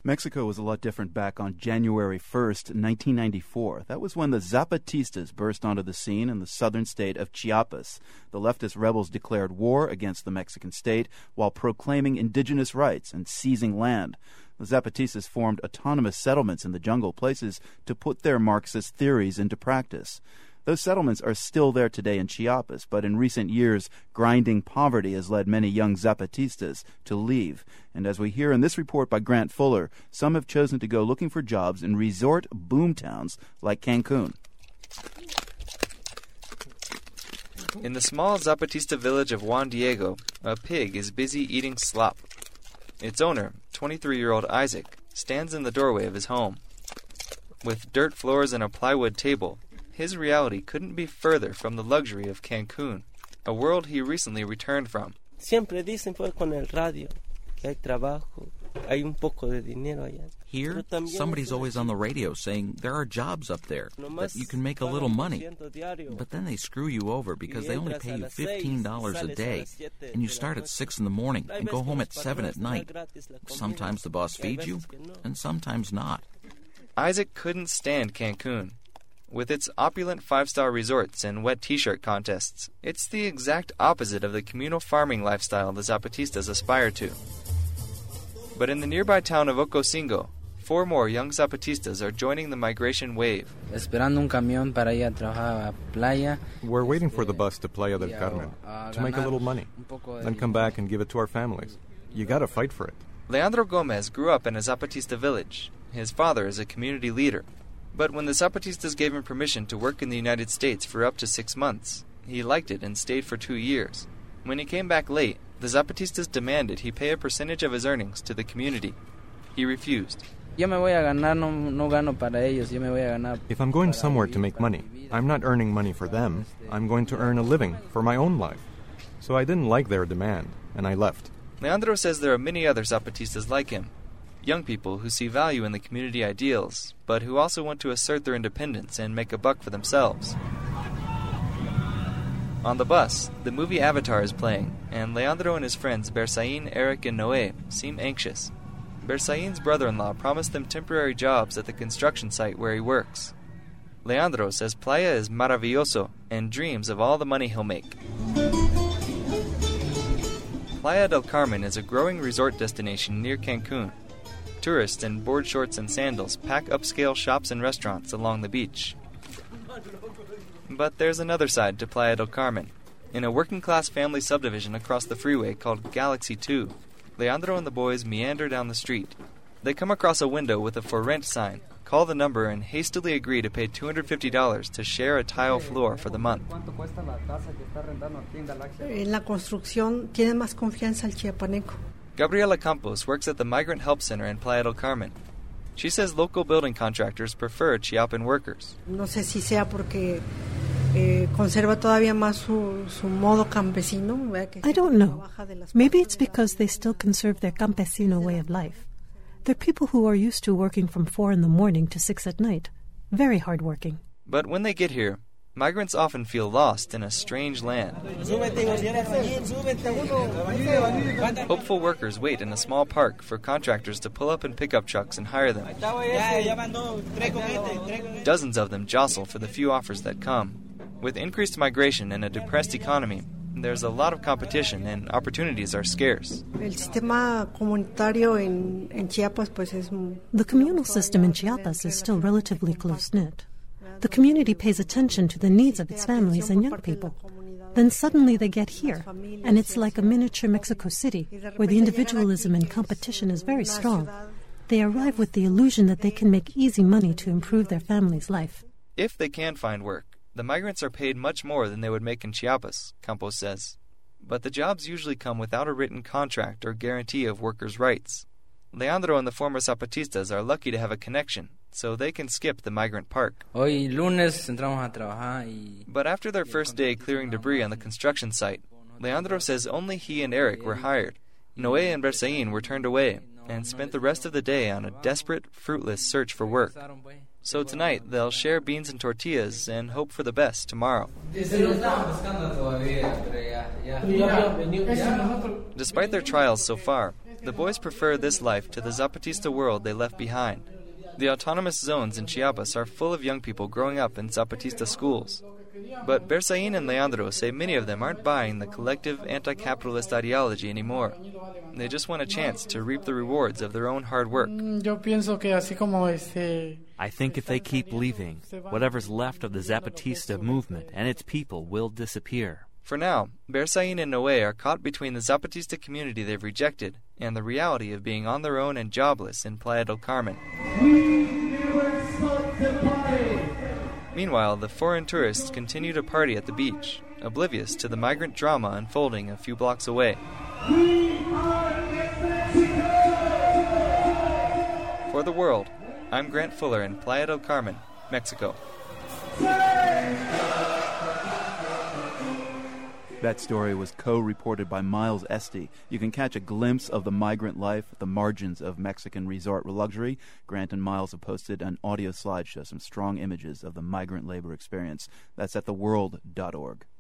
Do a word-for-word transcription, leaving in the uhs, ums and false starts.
Mexico was a lot different back on January first, nineteen ninety-four. That was when the Zapatistas burst onto the scene in the southern state of Chiapas. The leftist rebels declared war against the Mexican state while proclaiming indigenous rights and seizing land. The Zapatistas formed autonomous settlements in the jungle, places to put their Marxist theories into practice. Those settlements are still there today in Chiapas, but in recent years, grinding poverty has led many young Zapatistas to leave. And as we hear in this report by Grant Fuller, some have chosen to go looking for jobs in resort boomtowns like Cancun. In the small Zapatista village of Juan Diego, a pig is busy eating slop. Its owner, twenty-three-year-old Isaac, stands in the doorway of his home. With dirt floors and a plywood table, his reality couldn't be further from the luxury of Cancun, a world he recently returned from. Siempre dicen pues con el radio que hay trabajo, hay un poco de dinero allá. Here, somebody's always on the radio saying there are jobs up there, that you can make a little money. But then they screw you over because they only pay you fifteen dollars a day, and you start at six in the morning and go home at seven at night. Sometimes the boss feeds you, and sometimes not. Isaac couldn't stand Cancun. With its opulent five-star resorts and wet T-shirt contests, it's the exact opposite of the communal farming lifestyle the Zapatistas aspire to. But in the nearby town of Ocosingo, four more young Zapatistas are joining the migration wave. Esperando un camión para ir a trabajar a playa. We're waiting for the bus to Playa del Carmen to make a little money, then come back and give it to our families. You gotta fight for it. Leandro Gomez grew up in a Zapatista village. His father is a community leader. But when the Zapatistas gave him permission to work in the United States for up to six months, he liked it and stayed for two years. When he came back late, the Zapatistas demanded he pay a percentage of his earnings to the community. He refused. Yo me voy a ganar, no, no gano para ellos. Yo me voy a ganar. If I'm going somewhere to make money, I'm not earning money for them. I'm going to earn a living for my own life. So I didn't like their demand, and I left. Leandro says there are many other Zapatistas like him. Young people who see value in the community ideals, but who also want to assert their independence and make a buck for themselves. On the bus, the movie Avatar is playing, and Leandro and his friends Bersain, Eric, and Noé seem anxious. Bersain's brother-in-law promised them temporary jobs at the construction site where he works. Leandro says Playa is maravilloso and dreams of all the money he'll make. Playa del Carmen is a growing resort destination near Cancun. Tourists in board shorts and sandals pack upscale shops and restaurants along the beach. But there's another side to Playa del Carmen. In a working-class family subdivision across the freeway called Galaxy two, Leandro and the boys meander down the street. They come across a window with a for rent sign, call the number, and hastily agree to pay two hundred fifty dollars to share a tile floor for the month. En la construcción tiene más confianza el chiapaneco. Gabriela Campos works at the Migrant Help Center in Playa del Carmen. She says local building contractors prefer Chiapan workers. No sé si sea porque eh, conserva todavía más su, su modo campesino. I don't know. Maybe it's because they still conserve their campesino way of life. They're people who are used to working from four in the morning to six at night. Very hardworking. But when they get here, migrants often feel lost in a strange land. Hopeful workers wait in a small park for contractors to pull up in pickup trucks and hire them. Dozens of them jostle for the few offers that come. With increased migration and a depressed economy, there's a lot of competition and opportunities are scarce. The communal system in Chiapas is still relatively close-knit. The community pays attention to the needs of its families and young people. Then suddenly they get here, and it's like a miniature Mexico City, where the individualism and competition is very strong. They arrive with the illusion that they can make easy money to improve their family's life. If they can find work, the migrants are paid much more than they would make in Chiapas, Campos says. But the jobs usually come without a written contract or guarantee of workers' rights. Leandro and the former Zapatistas are lucky to have a connection, so they can skip the migrant park. Hoy lunes entramos a trabajar y... But after their first day clearing debris on the construction site, Leandro says only he and Eric were hired. Noé and Bersain were turned away and spent the rest of the day on a desperate, fruitless search for work. So tonight, they'll share beans and tortillas and hope for the best tomorrow. Despite their trials so far, The boys prefer this life to the Zapatista world they left behind. The autonomous zones in Chiapas are full of young people growing up in Zapatista schools. But Berzain and Leandro say many of them aren't buying the collective anti-capitalist ideology anymore. They just want a chance to reap the rewards of their own hard work. I think if they keep leaving, whatever's left of the Zapatista movement and its people will disappear. For now, Berzain and Noé are caught between the Zapatista community they've rejected and the reality of being on their own and jobless in Playa del Carmen. Meanwhile, the foreign tourists continue to party at the beach, oblivious to the migrant drama unfolding a few blocks away. For The World, I'm Grant Fuller in Playa del Carmen, Mexico. That story was co-reported by Miles Esty. You can catch a glimpse of the migrant life at the margins of Mexican resort luxury. Grant and Miles have posted an audio slideshow, some strong images of the migrant labor experience. That's at the world dot org.